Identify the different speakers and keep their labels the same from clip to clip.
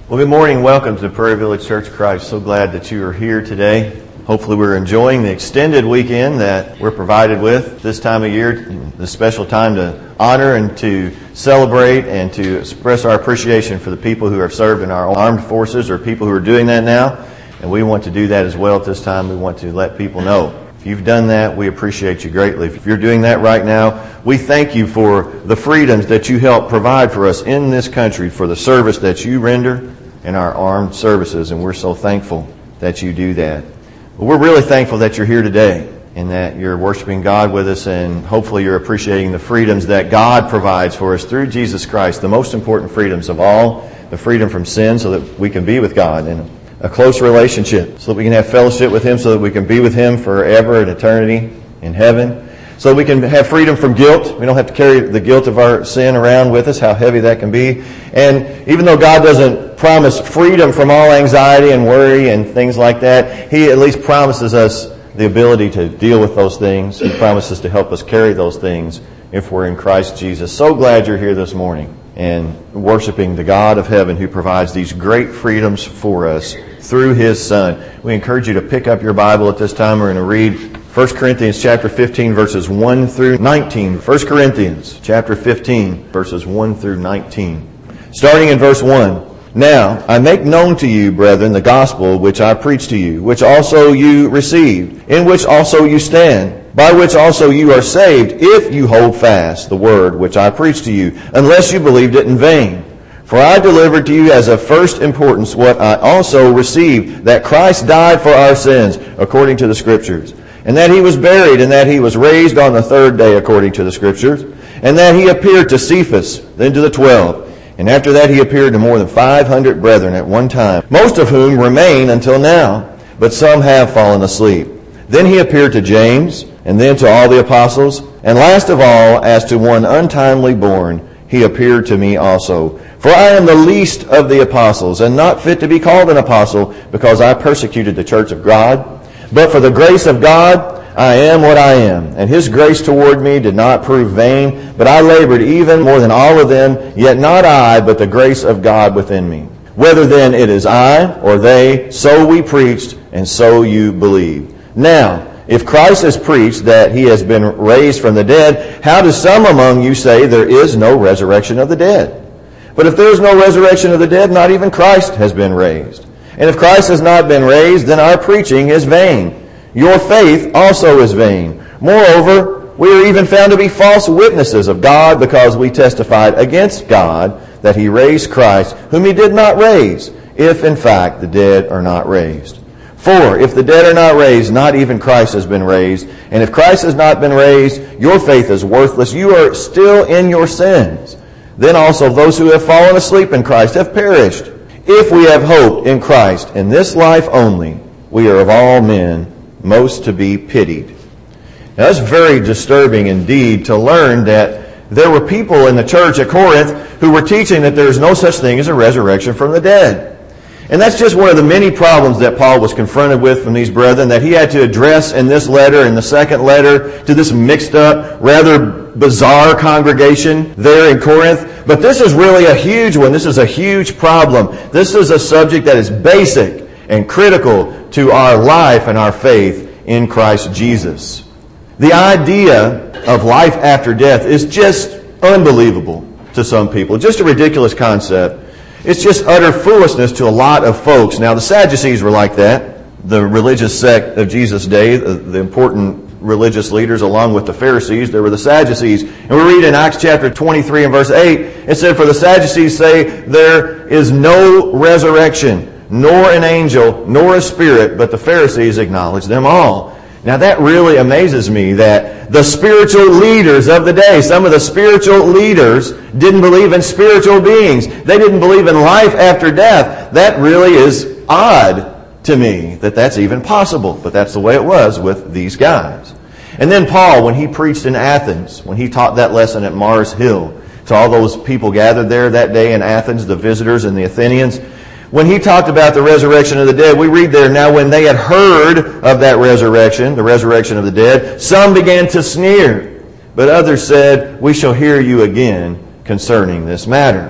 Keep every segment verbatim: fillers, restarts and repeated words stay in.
Speaker 1: Well, good morning. Welcome to Prairie Village Church of Christ. So glad that you are here today. Hopefully we're enjoying the extended weekend that we're provided with this time of year, this special time to honor and to celebrate and to express our appreciation for the people who have served in our armed forces or people who are doing that now. And we want to do that as well at this time. We want to let people know. If you've done that, we appreciate you greatly. If you're doing that right now, we thank you for the freedoms that you help provide for us in this country, for the service that you render in our armed services, and we're so thankful that you do that. But we're really thankful that you're here today and that you're worshiping God with us, and hopefully you're appreciating the freedoms that God provides for us through Jesus Christ, the most important freedoms of all, the freedom from sin so that we can be with God in a close relationship, so that we can have fellowship with Him, so that we can be with Him forever in eternity in heaven, so that we can have freedom from guilt. We don't have to carry the guilt of our sin around with us, how heavy that can be. And even though God doesn't promise freedom from all anxiety and worry and things like that, He at least promises us the ability to deal with those things. He promises to help us carry those things if we're in Christ Jesus. So glad you're here this morning and worshiping the God of heaven who provides these great freedoms for us through His Son. We encourage you to pick up your Bible at this time. We're going to read First Corinthians chapter fifteen, verses one through nineteen. First Corinthians chapter fifteen, verses one through nineteen. Starting in verse one. Now, I make known to you, brethren, the gospel which I preached to you, which also you received, in which also you stand, by which also you are saved, if you hold fast the word which I preached to you, unless you believed it in vain. For I delivered to you as of first importance what I also received, that Christ died for our sins, according to the Scriptures, and that He was buried, and that He was raised on the third day, according to the Scriptures, and that He appeared to Cephas, then to the twelve. And after that He appeared to more than five hundred brethren at one time, most of whom remain until now, but some have fallen asleep. Then He appeared to James, and then to all the apostles, and last of all, as to one untimely born, He appeared to me also. For I am the least of the apostles, and not fit to be called an apostle, because I persecuted the church of God. But for the grace of God, I am what I am, and His grace toward me did not prove vain, but I labored even more than all of them, yet not I, but the grace of God within me. Whether then it is I or they, so we preached, and so you believed. Now, if Christ has preached that He has been raised from the dead, how do some among you say there is no resurrection of the dead? But if there is no resurrection of the dead, not even Christ has been raised. And if Christ has not been raised, then our preaching is vain. Your faith also is vain. Moreover, we are even found to be false witnesses of God, because we testified against God that He raised Christ, whom He did not raise, if in fact the dead are not raised. For if the dead are not raised, not even Christ has been raised. And if Christ has not been raised, your faith is worthless. You are still in your sins. Then also those who have fallen asleep in Christ have perished. If we have hope in Christ in this life only, we are of all men most to be pitied. Now, that's very disturbing indeed to learn that there were people in the church at Corinth who were teaching that there is no such thing as a resurrection from the dead. And that's just one of the many problems that Paul was confronted with from these brethren that he had to address in this letter, in the second letter, to this mixed up, rather bizarre congregation there in Corinth. But this is really a huge one. This is a huge problem. This is a subject that is basic and critical to our life and our faith in Christ Jesus. The idea of life after death is just unbelievable to some people. Just a ridiculous concept. It's just utter foolishness to a lot of folks. Now, the Sadducees were like that, the religious sect of Jesus' day, the, the important religious leaders along with the Pharisees. There were the Sadducees. And we read in Acts chapter twenty-three and verse eight, it said, for the Sadducees say there is no resurrection, nor an angel, nor a spirit, but the Pharisees acknowledge them all. Now that really amazes me that the spiritual leaders of the day, some of the spiritual leaders didn't believe in spiritual beings. They didn't believe in life after death. That really is odd to me that that's even possible. But that's the way it was with these guys. And then Paul, when he preached in Athens, when he taught that lesson at Mars Hill, to all those people gathered there that day in Athens, the visitors and the Athenians, when he talked about the resurrection of the dead, we read there, now when they had heard of that resurrection, the resurrection of the dead, some began to sneer, but others said, we shall hear you again concerning this matter.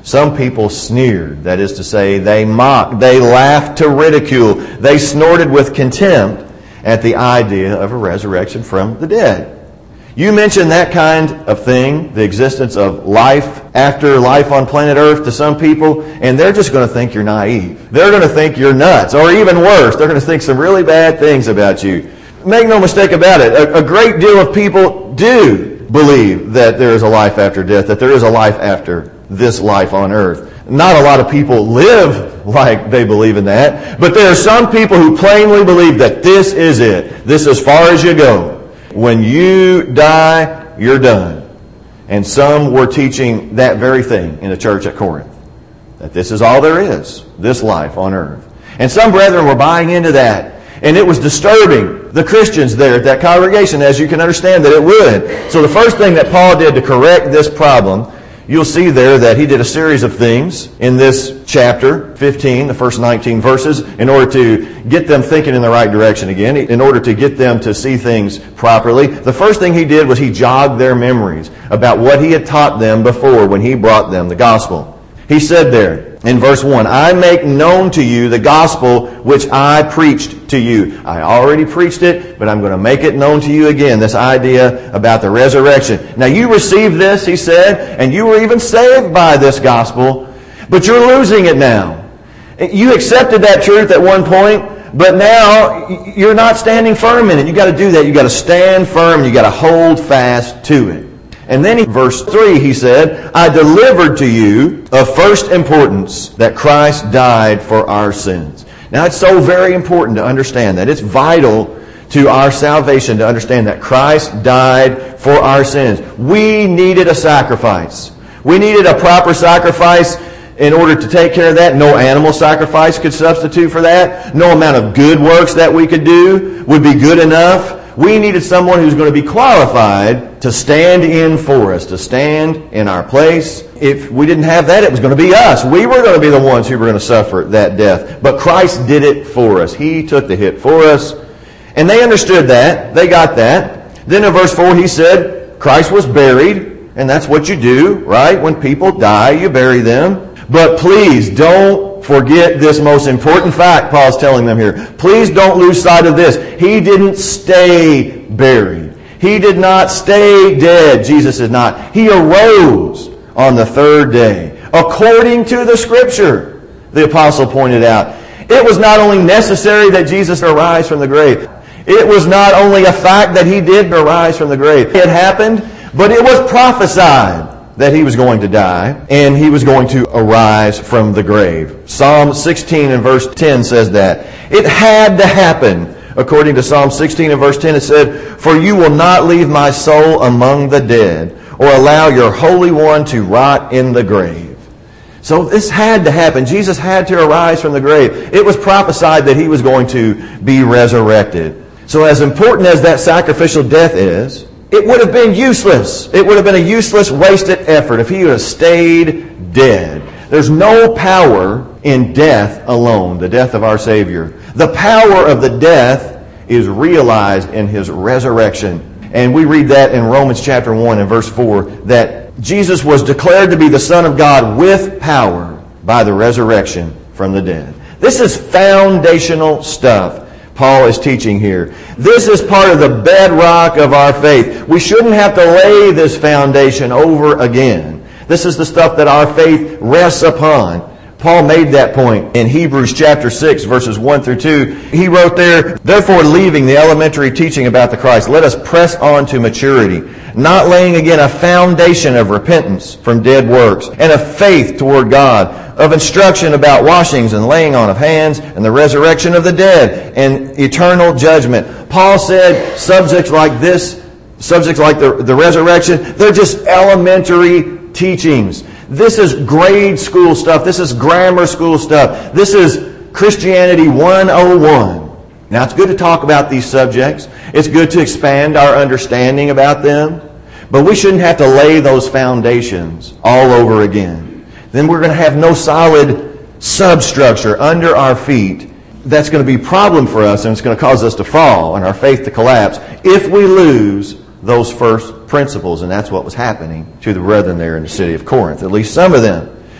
Speaker 1: Some people sneered, that is to say, they mocked, they laughed to ridicule, they snorted with contempt at the idea of a resurrection from the dead. You mention that kind of thing, the existence of life after life on planet Earth, to some people, and they're just going to think you're naive. They're going to think you're nuts, or even worse, they're going to think some really bad things about you. Make no mistake about it, a, a great deal of people do believe that there is a life after death, that there is a life after this life on earth. Not a lot of people live like they believe in that, but there are some people who plainly believe that this is it. This is as far as you go. When you die, you're done. And some were teaching that very thing in the church at Corinth, that this is all there is, this life on earth. And some brethren were buying into that. And it was disturbing the Christians there at that congregation, as you can understand that it would. So the first thing that Paul did to correct this problem, you'll see there that he did a series of things in this chapter fifteen, the first nineteen verses, in order to get them thinking in the right direction again, in order to get them to see things properly. The first thing he did was he jogged their memories about what he had taught them before when he brought them the gospel. He said there, in verse one, I make known to you the gospel which I preached to you. I already preached it, but I'm going to make it known to you again, this idea about the resurrection. Now you received this, he said, and you were even saved by this gospel, but you're losing it now. You accepted that truth at one point, but now you're not standing firm in it. You've got to do that. You've got to stand firm. You've got to hold fast to it. And then in verse three, he said, I delivered to you of first importance that Christ died for our sins. Now, it's so very important to understand that. It's vital to our salvation to understand that Christ died for our sins. We needed a sacrifice. We needed a proper sacrifice in order to take care of that. No animal sacrifice could substitute for that. No amount of good works that we could do would be good enough. We needed someone who's going to be qualified to stand in for us, to stand in our place. If we didn't have that, it was going to be us. We were going to be the ones who were going to suffer that death. But Christ did it for us. He took the hit for us. And they understood that. They got that. Then in verse four, he said, Christ was buried. And that's what you do, right? When people die, you bury them. But please don't forget this most important fact Paul's telling them here. Please don't lose sight of this. He didn't stay buried. He did not stay dead. Jesus did not. He arose on the third day. According to the Scripture, the apostle pointed out. It was not only necessary that Jesus arise from the grave. It was not only a fact that he did arise from the grave. It happened, but it was prophesied that he was going to die, and he was going to arise from the grave. Psalm sixteen and verse ten says that. It had to happen. According to Psalm sixteen and verse ten, it said, For you will not leave my soul among the dead, or allow your Holy One to rot in the grave. So this had to happen. Jesus had to arise from the grave. It was prophesied that he was going to be resurrected. So as important as that sacrificial death is, it would have been useless. It would have been a useless, wasted effort if he would have stayed dead. There's no power in death alone, the death of our Savior. The power of the death is realized in his resurrection. And we read that in Romans chapter one and verse four, that Jesus was declared to be the Son of God with power by the resurrection from the dead. This is foundational stuff Paul is teaching here. This is part of the bedrock of our faith. We shouldn't have to lay this foundation over again. This is the stuff that our faith rests upon. Paul made that point in Hebrews chapter six, verses one through two. He wrote there, Therefore, leaving the elementary teaching about the Christ, let us press on to maturity, not laying again a foundation of repentance from dead works, and of faith toward God, of instruction about washings and laying on of hands, and the resurrection of the dead, and eternal judgment. Paul said subjects like this, subjects like the, the resurrection, they're just elementary teachings. This is grade school stuff. This is grammar school stuff. This is Christianity one oh one. Now, it's good to talk about these subjects. It's good to expand our understanding about them. But we shouldn't have to lay those foundations all over again. Then we're going to have no solid substructure under our feet. That's going to be a problem for us, and it's going to cause us to fall and our faith to collapse if we lose those first principles. And that's what was happening to the brethren there in the city of Corinth, at least some of them.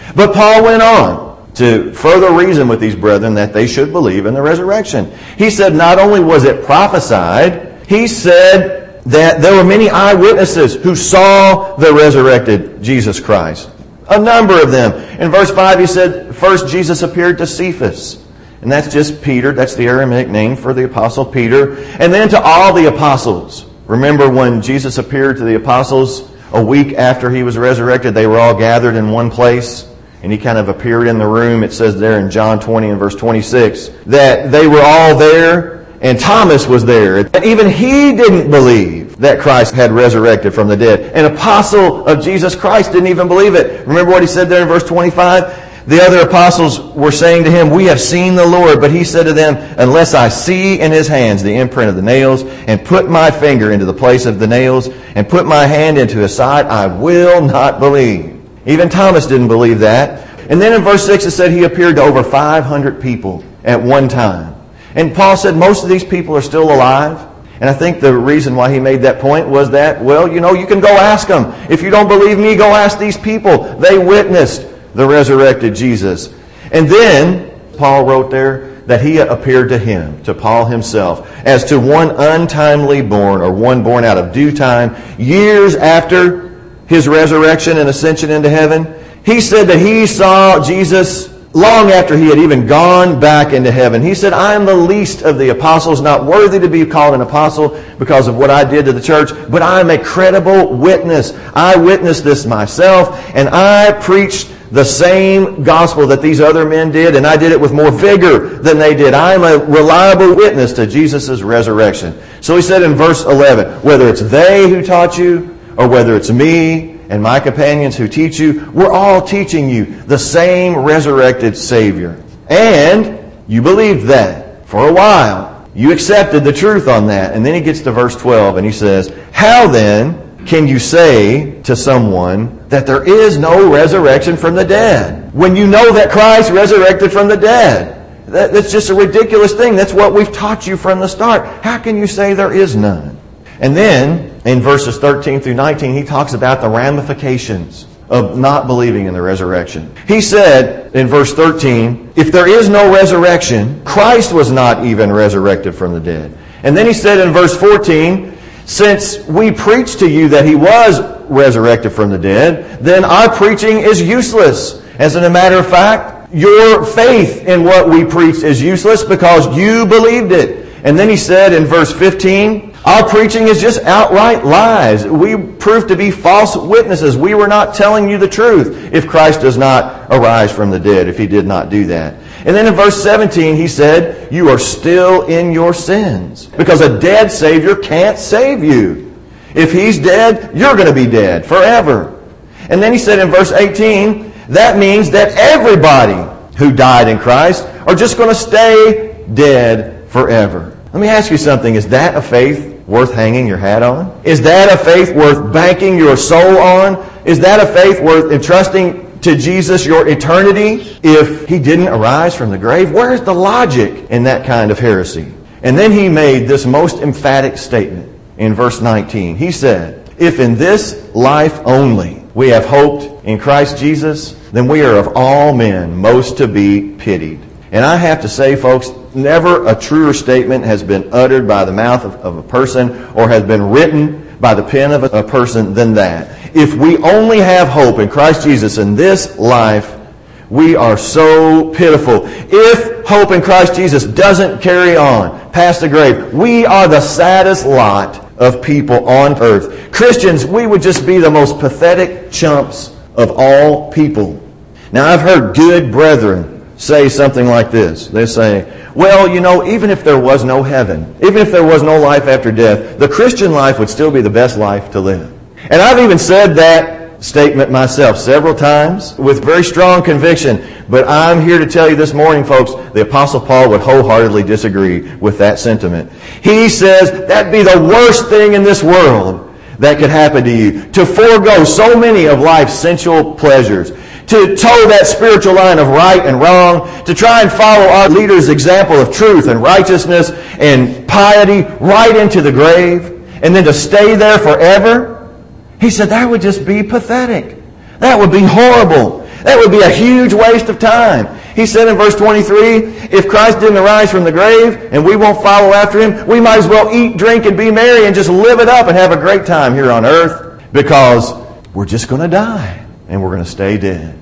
Speaker 1: But Paul went on to further reason with these brethren that they should believe in the resurrection. He said not only was it prophesied, he said that there were many eyewitnesses who saw the resurrected Jesus Christ. A number of them. In verse five he said, first Jesus appeared to Cephas. And that's just Peter. That's the Aramaic name for the apostle Peter. And then to all the apostles. Remember when Jesus appeared to the apostles a week after he was resurrected, they were all gathered in one place. And he kind of appeared in the room. It says there in John twenty and verse twenty-six that they were all there and Thomas was there. And even he didn't believe that Christ had resurrected from the dead. An apostle of Jesus Christ didn't even believe it. Remember what he said there in verse twenty-five? The other apostles were saying to him, we have seen the Lord. But he said to them, unless I see in his hands the imprint of the nails, and put my finger into the place of the nails, and put my hand into his side, I will not believe. Even Thomas didn't believe that. And then in verse six it said he appeared to over five hundred people at one time. And Paul said most of these people are still alive. And I think the reason why he made that point was that, well, you know, you can go ask them. If you don't believe me, go ask these people. They witnessed the resurrected Jesus. And then Paul wrote there that he appeared to him, to Paul himself, as to one untimely born, or one born out of due time, years after his resurrection and ascension into heaven. He said that he saw Jesus long after he had even gone back into heaven. He said, I am the least of the apostles, not worthy to be called an apostle because of what I did to the church, but I am a credible witness. I witnessed this myself, and I preached the same gospel that these other men did, and I did it with more vigor than they did. I am a reliable witness to Jesus' resurrection. So he said in verse eleven, whether it's they who taught you, or whether it's me and my companions who teach you, we're all teaching you the same resurrected Savior. And you believed that for a while. You accepted the truth on that. And then he gets to verse twelve and he says, how then can you say to someone that there is no resurrection from the dead, when you know that Christ resurrected from the dead? That, that's just a ridiculous thing. That's what we've taught you from the start. How can you say there is none? And then, in verses thirteen through nineteen, he talks about the ramifications of not believing in the resurrection. He said in verse thirteen, if there is no resurrection, Christ was not even resurrected from the dead. And then he said in verse fourteen, since we preach to you that he was resurrected from the dead, then our preaching is useless. As a matter of fact, your faith in what we preach is useless because you believed it. And then he said in verse fifteen, our preaching is just outright lies. We proved to be false witnesses. We were not telling you the truth if Christ does not arise from the dead, if he did not do that. And then in verse seventeen, he said, you are still in your sins because a dead Savior can't save you. If he's dead, you're going to be dead forever. And then he said in verse eighteen, that means that everybody who died in Christ are just going to stay dead forever. Let me ask you something. Is that a faith worth hanging your hat on? Is that a faith worth banking your soul on? Is that a faith worth entrusting to Jesus your eternity if he didn't arise from the grave? Where's the logic in that kind of heresy? And then he made this most emphatic statement in verse nineteen. He said, if in this life only we have hoped in Christ Jesus, then we are of all men most to be pitied. And I have to say, folks, never a truer statement has been uttered by the mouth of, of a person or has been written by the pen of a, a person than that. If we only have hope in Christ Jesus in this life, we are so pitiful. If hope in Christ Jesus doesn't carry on past the grave, we are the saddest lot of people on earth. Christians, we would just be the most pathetic chumps of all people. Now, I've heard good brethren say something like this. They say, well, you know, even if there was no heaven, even if there was no life after death, the Christian life would still be the best life to live. And I've even said that statement myself several times with very strong conviction. But I'm here to tell you this morning, folks, the Apostle Paul would wholeheartedly disagree with that sentiment. He says that'd be the worst thing in this world that could happen to you, to forego so many of life's sensual pleasures, to toe that spiritual line of right and wrong, to try and follow our leader's example of truth and righteousness and piety right into the grave, and then to stay there forever. He said that would just be pathetic. That would be horrible. That would be a huge waste of time. He said in verse twenty-three, if Christ didn't arise from the grave and we won't follow after him, we might as well eat, drink, and be merry and just live it up and have a great time here on earth, because we're just going to die and we're going to stay dead.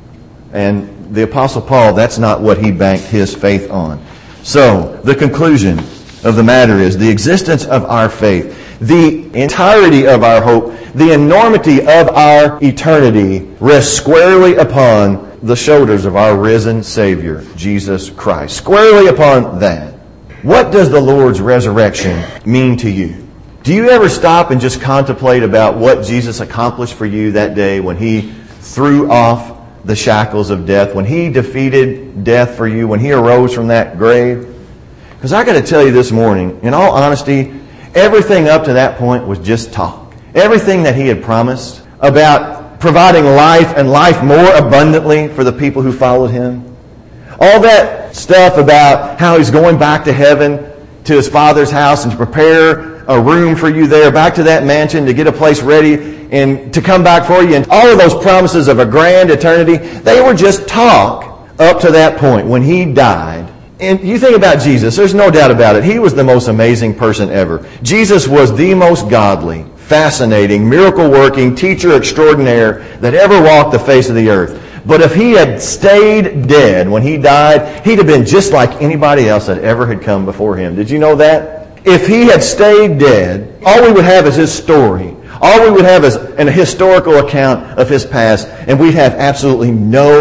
Speaker 1: And the Apostle Paul, that's not what he banked his faith on. So, the conclusion of the matter is the existence of our faith, the entirety of our hope, the enormity of our eternity rests squarely upon the shoulders of our risen Savior, Jesus Christ. Squarely upon that. What does the Lord's resurrection mean to you? Do you ever stop and just contemplate about what Jesus accomplished for you that day when He threw off the shackles of death, when He defeated death for you, when He arose from that grave? Because I got to tell you this morning, in all honesty, everything up to that point was just talk. Everything that He had promised about providing life and life more abundantly for the people who followed Him. All that stuff about how He's going back to heaven, to His Father's house, and to prepare a room for you there, back to that mansion, to get a place ready, and to come back for you. And all of those promises of a grand eternity, they were just talk up to that point when He died. And you think about Jesus, there's no doubt about it. He was the most amazing person ever. Jesus was the most godly, fascinating, miracle-working teacher extraordinaire that ever walked the face of the earth. But if He had stayed dead when He died, He'd have been just like anybody else that ever had come before Him. Did you know that? If He had stayed dead, all we would have is His story. All we would have is an historical account of His past, and we'd have absolutely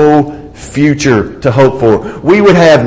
Speaker 1: no future to hope for. We would have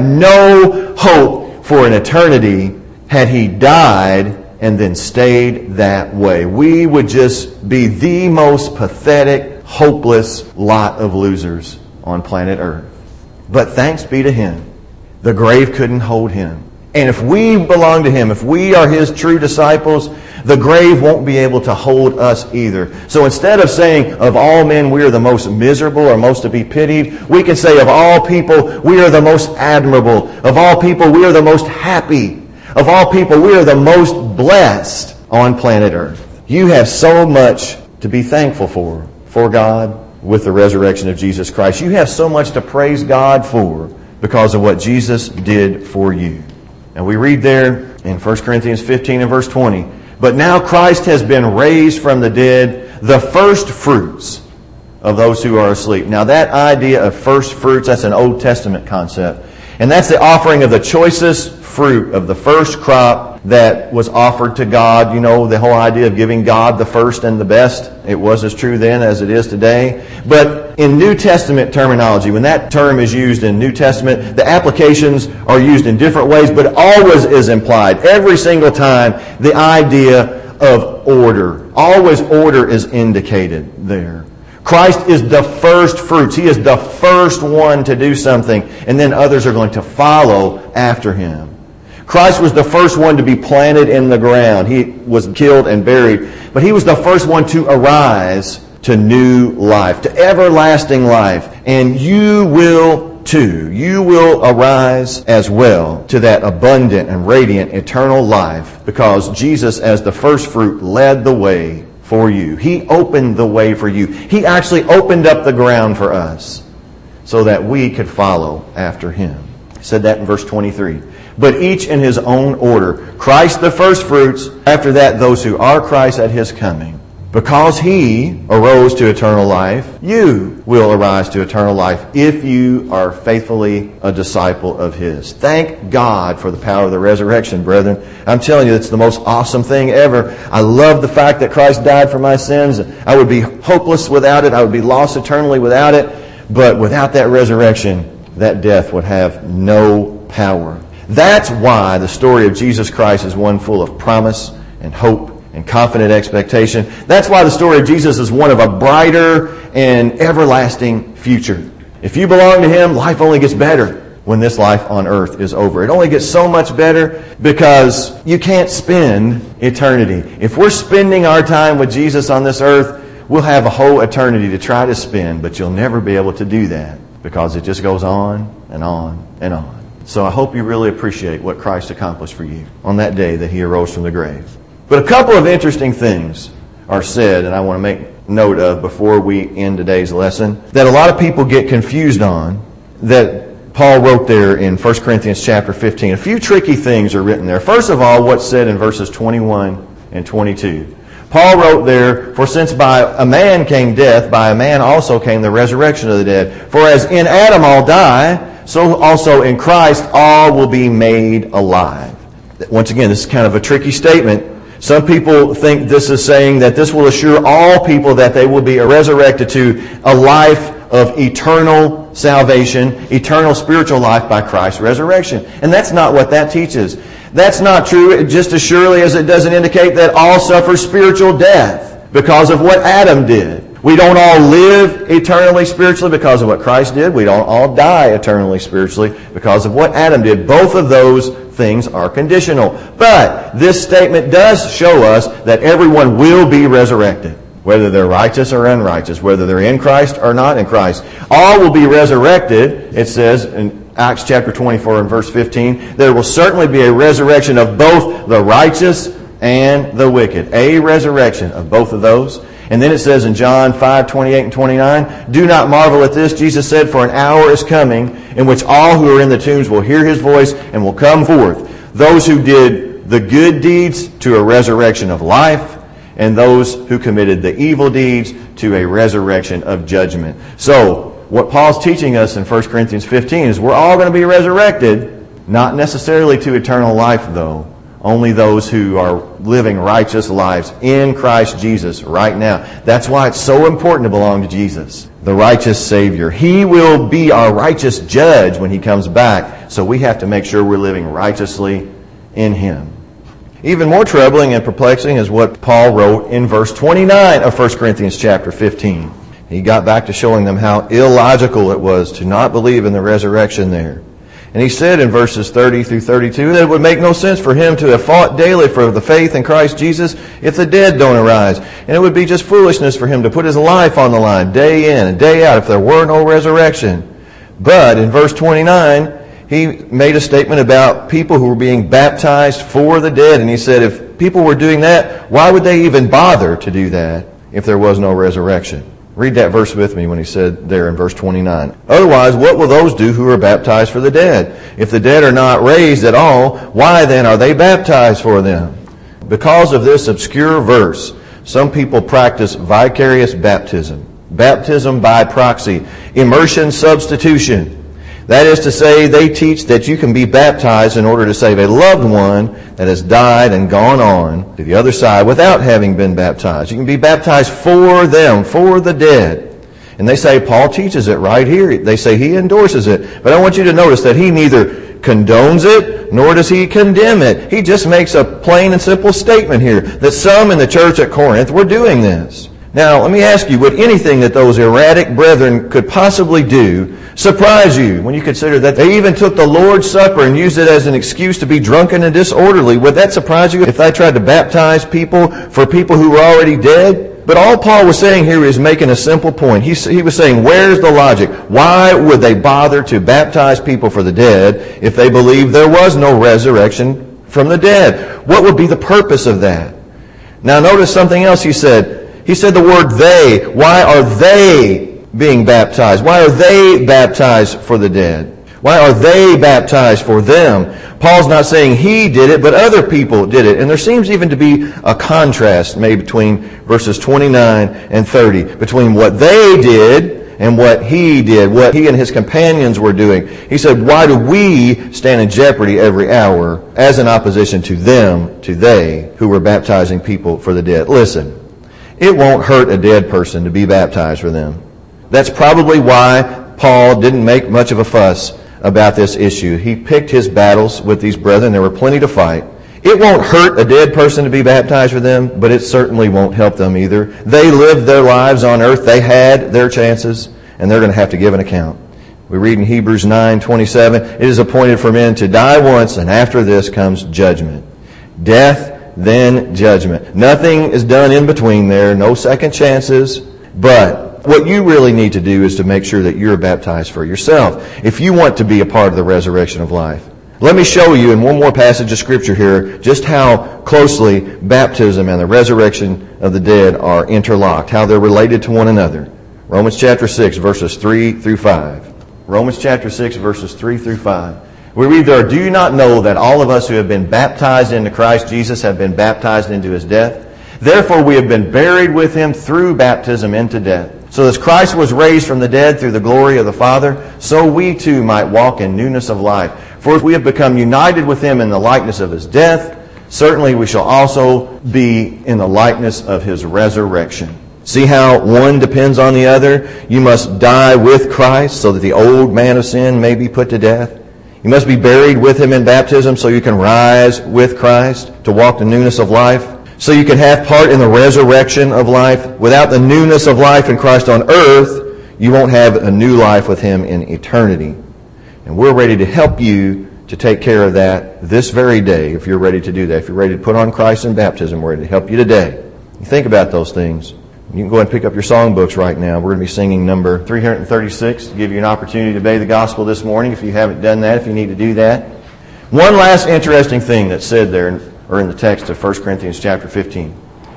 Speaker 1: no hope for an eternity had He died and then stayed that way. We would just be the most pathetic, hopeless lot of losers on planet Earth. But thanks be to Him, the grave couldn't hold Him. And if we belong to Him, if we are His true disciples, the grave won't be able to hold us either. So instead of saying, of all men we are the most miserable or most to be pitied, we can say, of all people we are the most admirable. Of all people we are the most happy. Of all people we are the most blessed on planet Earth. You have so much to be thankful for, for God, with the resurrection of Jesus Christ. You have so much to praise God for because of what Jesus did for you. And we read there in First Corinthians fifteen and verse twenty, but now Christ has been raised from the dead, the first fruits of those who are asleep. Now that idea of first fruits, that's an Old Testament concept. And that's the offering of the choicest fruit of the first crop that was offered to God. You know, the whole idea of giving God the first and the best. It was as true then as it is today. But in New Testament terminology, when that term is used in New Testament, the applications are used in different ways, but always is implied, every single time, the idea of order. Always order is indicated there. Christ is the first fruits. He is the first one to do something, and then others are going to follow after Him. Christ was the first one to be planted in the ground. He was killed and buried, but He was the first one to arise to new life, to everlasting life. And you will too. You will arise as well to that abundant and radiant eternal life, because Jesus, as the first fruit, led the way for you. He opened the way for you. He actually opened up the ground for us so that we could follow after Him. He said that in verse twenty-three. But each in his own order. Christ the first fruits, after that those who are Christ at His coming. Because He arose to eternal life, you will arise to eternal life if you are faithfully a disciple of His. Thank God for the power of the resurrection, brethren. I'm telling you, it's the most awesome thing ever. I love the fact that Christ died for my sins. I would be hopeless without it. I would be lost eternally without it. But without that resurrection, that death would have no power. That's why the story of Jesus Christ is one full of promise and hope and confident expectation. That's why the story of Jesus is one of a brighter and everlasting future. If you belong to Him, life only gets better when this life on earth is over. It only gets so much better because you can't spend eternity. If we're spending our time with Jesus on this earth, we'll have a whole eternity to try to spend, but you'll never be able to do that because it just goes on and on and on. So I hope you really appreciate what Christ accomplished for you on that day that He arose from the grave. But a couple of interesting things are said, and I want to make note of before we end today's lesson that a lot of people get confused on that Paul wrote there in First Corinthians chapter fifteen. A few tricky things are written there. First of all, what's said in verses twenty-one and twenty-two. Paul wrote there, "For since by a man came death, by a man also came the resurrection of the dead. For as in Adam all die, so also in Christ all will be made alive." Once again, this is kind of a tricky statement. Some people think this is saying that this will assure all people that they will be resurrected to a life of eternal salvation, eternal spiritual life by Christ's resurrection. And that's not what that teaches. That's not true just as surely as it doesn't indicate that all suffer spiritual death because of what Adam did. We don't all live eternally spiritually because of what Christ did. We don't all die eternally spiritually because of what Adam did. Both of those things are conditional. But this statement does show us that everyone will be resurrected, whether they're righteous or unrighteous, whether they're in Christ or not in Christ. All will be resurrected, it says in Acts chapter twenty-four and verse fifteen. There will certainly be a resurrection of both the righteous and the wicked. A resurrection of both of those. And then it says in John five, twenty-eight and twenty-nine, "Do not marvel at this," Jesus said, "for an hour is coming in which all who are in the tombs will hear his voice and will come forth. Those who did the good deeds to a resurrection of life, and those who committed the evil deeds to a resurrection of judgment." So, what Paul's teaching us in First Corinthians fifteen is we're all going to be resurrected, not necessarily to eternal life though. Only those who are living righteous lives in Christ Jesus right now. That's why it's so important to belong to Jesus, the righteous Savior. He will be our righteous judge when He comes back, so we have to make sure we're living righteously in Him. Even more troubling and perplexing is what Paul wrote in verse twenty-nine of First Corinthians chapter fifteen. He got back to showing them how illogical it was to not believe in the resurrection there. And he said in verses thirty through thirty-two that it would make no sense for him to have fought daily for the faith in Christ Jesus if the dead don't arise. And it would be just foolishness for him to put his life on the line day in and day out if there were no resurrection. But in verse twenty-nine, he made a statement about people who were being baptized for the dead. And he said if people were doing that, why would they even bother to do that if there was no resurrection? Read that verse with me when he said there in verse twenty-nine. "Otherwise, what will those do who are baptized for the dead? If the dead are not raised at all, why then are they baptized for them?" Because of this obscure verse, some people practice vicarious baptism, baptism by proxy, immersion substitution. That is to say, they teach that you can be baptized in order to save a loved one that has died and gone on to the other side without having been baptized. You can be baptized for them, for the dead. And they say Paul teaches it right here. They say he endorses it. But I want you to notice that he neither condones it, nor does he condemn it. He just makes a plain and simple statement here that some in the church at Corinth were doing this. Now, let me ask you, would anything that those erratic brethren could possibly do surprise you when you consider that they even took the Lord's Supper and used it as an excuse to be drunken and disorderly? Would that surprise you if they tried to baptize people for people who were already dead? But all Paul was saying here is making a simple point. He, he was saying, where's the logic? Why would they bother to baptize people for the dead if they believed there was no resurrection from the dead? What would be the purpose of that? Now notice something else he said. He said the word they. Why are they being baptized? Why are they baptized for the dead? Why are they baptized for them? Paul's not saying he did it, but other people did it. And there seems even to be a contrast made between verses twenty-nine and thirty, between what they did and what he did, what he and his companions were doing. He said, why do we stand in jeopardy every hour as in opposition to them, to they, who were baptizing people for the dead? Listen. It won't hurt a dead person to be baptized for them. That's probably why Paul didn't make much of a fuss about this issue. He picked his battles with these brethren. There were plenty to fight. It won't hurt a dead person to be baptized for them, but it certainly won't help them either. They lived their lives on earth. They had their chances, and they're going to have to give an account. We read in Hebrews nine twenty-seven, "It is appointed for men to die once, and after this comes judgment." Death, then judgment. Nothing is done in between there. No second chances. But what you really need to do is to make sure that you're baptized for yourself. If you want to be a part of the resurrection of life, Let me show you in one more passage of Scripture here just how closely baptism and the resurrection of the dead are interlocked, how they're related to one another. Romans chapter six, verses three through five. Romans chapter six, verses three through five. We read there, "Do you not know that all of us who have been baptized into Christ Jesus have been baptized into His death? Therefore we have been buried with Him through baptism into death. So as Christ was raised from the dead through the glory of the Father, so we too might walk in newness of life. For if we have become united with Him in the likeness of His death, certainly we shall also be in the likeness of His resurrection." See how one depends on the other? You must die with Christ so that the old man of sin may be put to death. You must be buried with Him in baptism so you can rise with Christ to walk the newness of life, so you can have part in the resurrection of life. Without the newness of life in Christ on earth, you won't have a new life with Him in eternity. And we're ready to help you to take care of that this very day, if you're ready to do that. If you're ready to put on Christ in baptism, we're ready to help you today. You think about those things. You can go ahead and pick up your songbooks right now. We're going to be singing number three thirty-six to give you an opportunity to obey the gospel this morning if you haven't done that, if you need to do that. One last interesting thing that's said there, or in the text of First Corinthians chapter fifteen.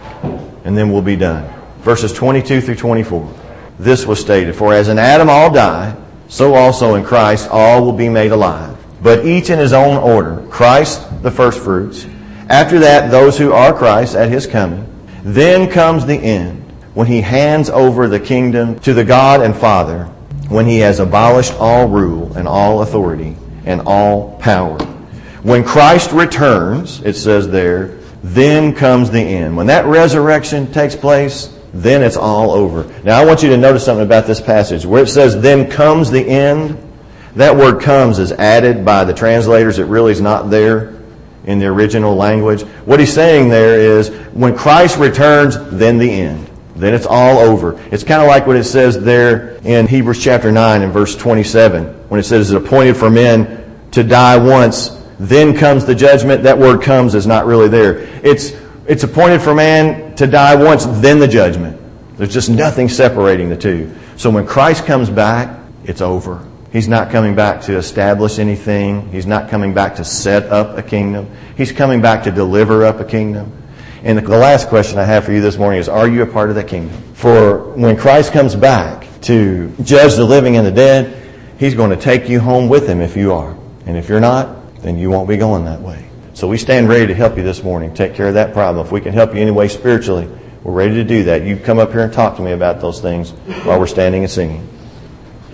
Speaker 1: And then we'll be done. Verses twenty-two through twenty-four. This was stated, "For as in Adam all die, so also in Christ all will be made alive. But each in his own order. Christ the firstfruits. After that, those who are Christ at His coming. Then comes the end, when He hands over the kingdom to the God and Father, when He has abolished all rule and all authority and all power. When Christ returns," it says there, "then comes the end." When that resurrection takes place, then it's all over. Now I want you to notice something about this passage. Where it says, "then comes the end," that word "comes" is added by the translators. It really is not there in the original language. What he's saying there is, when Christ returns, then the end. Then it's all over. It's kind of like what it says there in Hebrews chapter nine and verse twenty-seven. When it says, "It's appointed for men to die once, then comes the judgment." That word "comes" is not really there. It's it's appointed for man to die once, then the judgment. There's just nothing separating the two. So when Christ comes back, it's over. He's not coming back to establish anything. He's not coming back to set up a kingdom. He's coming back to deliver up a kingdom. And the last question I have for you this morning is, are you a part of that kingdom? For when Christ comes back to judge the living and the dead, He's going to take you home with Him if you are. And if you're not, then you won't be going that way. So we stand ready to help you this morning. Take care of that problem. If we can help you any way spiritually, we're ready to do that. You come up here and talk to me about those things while we're standing and singing.